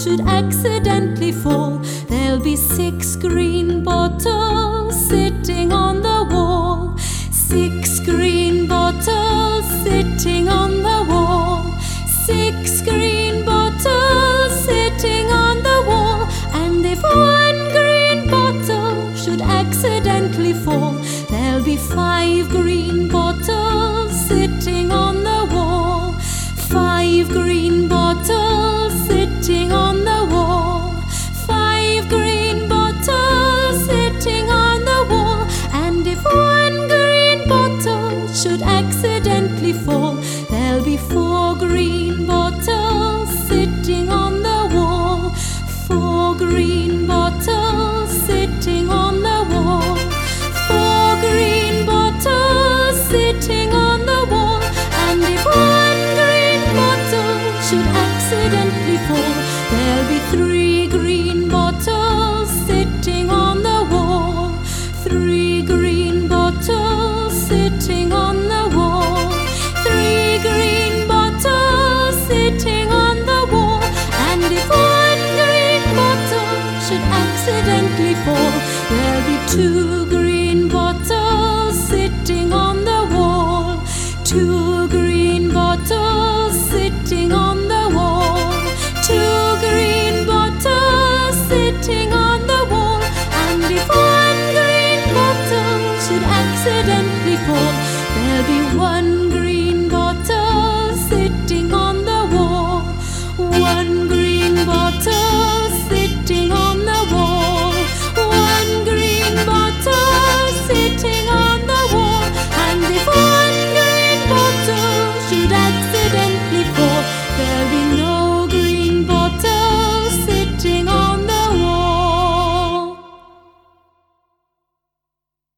should accidentally fall, there'll be 6 green bottles sitting on the wall. 6 green bottles sitting on the wall. 6 green bottles sitting on the wall. And if 1 green bottle should accidentally fall, there'll be 5 green bottles sitting on the wall. 5 green bottles sitting on the wall. 5 green bottles sitting on the wall. And if 1 green bottle should accidentally fall, there'll be 4 green bottles sitting on the wall. 4 green bottles sitting on the wall. 4 green bottles sitting on the wall. And if 1 green bottle should accidentally fall, there'll be 3 green bottles sitting on the wall. 3 green bottles sitting on the wall. 3 green bottles sitting on the wall. And if 1 green bottle should accidentally fall, there'll be 2 green bottles sitting on the wall. 2 green bottles sitting on the wall. 2 green bottles sitting on the wall. And if 1 green bottle should accidentally fall, there'll be 1